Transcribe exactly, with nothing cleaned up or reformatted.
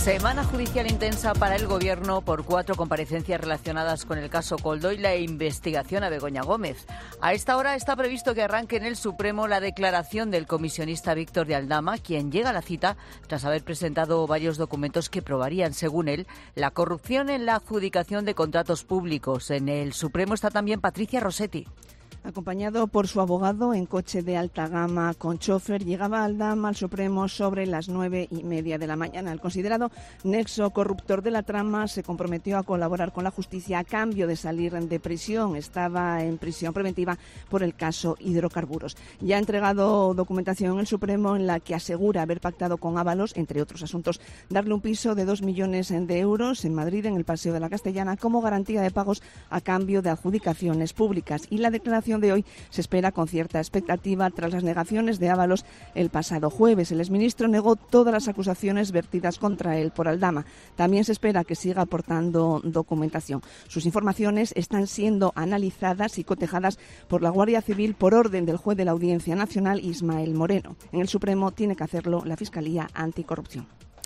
Semana judicial intensa para el Gobierno por cuatro comparecencias relacionadas con el caso Koldo y la investigación a Begoña Gómez. A esta hora está previsto que arranque en el Supremo la declaración del comisionista Víctor de Aldama, quien llega a la cita tras haber presentado varios documentos que probarían, según él, la corrupción en la adjudicación de contratos públicos. En el Supremo está también Patricia Rossetti. Acompañado por su abogado en coche de alta gama con chofer, llegaba Aldama al Supremo sobre las nueve y media de la mañana. El considerado nexo corruptor de la trama se comprometió a colaborar con la justicia a cambio de salir de prisión. Estaba en prisión preventiva por el caso hidrocarburos. Ya ha entregado documentación en el Supremo en la que asegura haber pactado con Ábalos, entre otros asuntos, darle un piso de dos millones de euros en Madrid, en el Paseo de la Castellana, como garantía de pagos a cambio de adjudicaciones públicas. Y la declaración de hoy se espera con cierta expectativa tras las negaciones de Ábalos el pasado jueves. El exministro negó todas las acusaciones vertidas contra él por Aldama. También se espera que siga aportando documentación. Sus informaciones están siendo analizadas y cotejadas por la Guardia Civil por orden del juez de la Audiencia Nacional, Ismael Moreno. En el Supremo tiene que hacerlo la Fiscalía Anticorrupción.